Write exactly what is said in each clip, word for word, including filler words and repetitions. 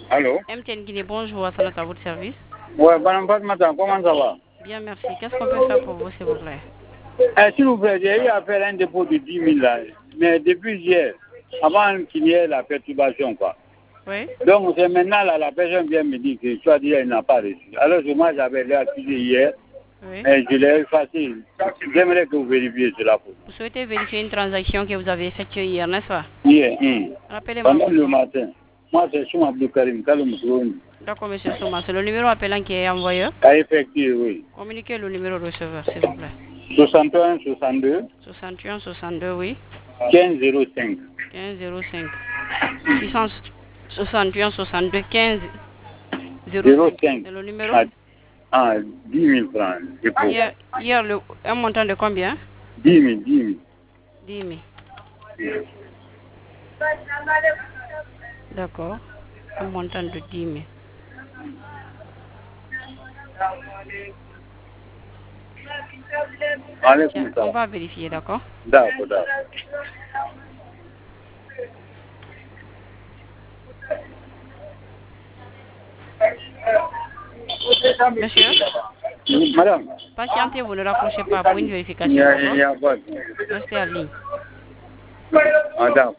Allô? M T N Guinée, bonjour, à à votre service. Ouais, madame Fatmata, comment ça va? Bien, merci. Qu'est-ce qu'on peut faire pour vous, s'il vous plaît? Eh, s'il vous plaît, j'ai eu à faire un dépôt de dix mille là, mais depuis hier, avant qu'il y ait la perturbation, quoi. Oui. Donc, c'est maintenant, là, la personne vient me dire que soit dit, elle n'a pas reçu. Alors que moi, j'avais réactivé hier, Oui. et je l'ai effacé. J'aimerais que vous vérifiez cela pour moi. Vous souhaitez vérifier une transaction que vous avez effectuée hier, n'est-ce pas? Hier, hum. Rappelez-moi Pendant votre le nom. matin. Moi, c'est Souma Abdou Karim, Kaloum Souni. D'accord, monsieur Souma. C'est le numéro appelant qui est envoyé. À effectuer, oui. Communiquez le numéro receveur, s'il vous plaît. soixante et un soixante-deux. soixante et un soixante-deux, oui. quinze zéro cinq. quinze zéro cinq. six cent soixante et un soixante-deux quinze zéro cinq. C'est le numéro? Ah, ah, dix mille francs. Hier, hier le, un montant de combien? dix mille, dix mille. dix mille. D'accord. Un montant de dix mille. Allez, Tiens, on va vérifier, d'accord? D'accord, d'accord. Monsieur? Madame? Patientez, vous ne raccrochez pas pour une vérification. Il y a, il y a pas. Restez à ligne. Ah, d'accord.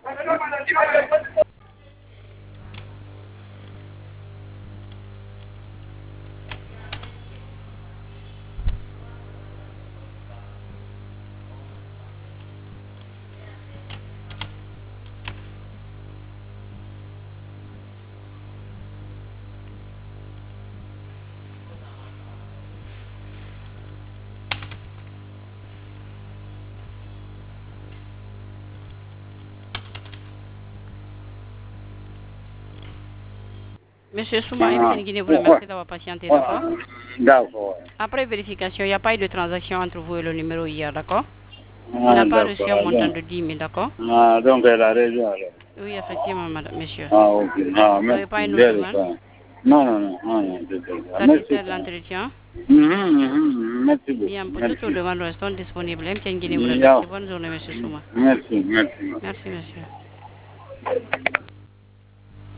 Monsieur Souma, M T N Guinée vous remercie d'avoir patienté, d'accord? D'accord. Après vérification, il n'y a pas eu de transaction entre vous et le numéro hier, d'accord? Il Ah, n'a pas reçu un d'accord, montant donc. de dix mille, d'accord? Ah, donc elle a raison alors. Oui, effectivement, madame, monsieur. Ah, ok. Ah, Vous merci. n'avez pas une autre Dès le demande? temps. Non, non, non, non, non, désolé. Merci. Satisfait de l'entretien? Mhm, mhm, merci beaucoup. Bien, pour toutes Merci. vos demandes restons disponibles. M T N Guinée vous Yeah. remercie. Bonne journée, monsieur Souma. Merci, merci. Merci, monsieur.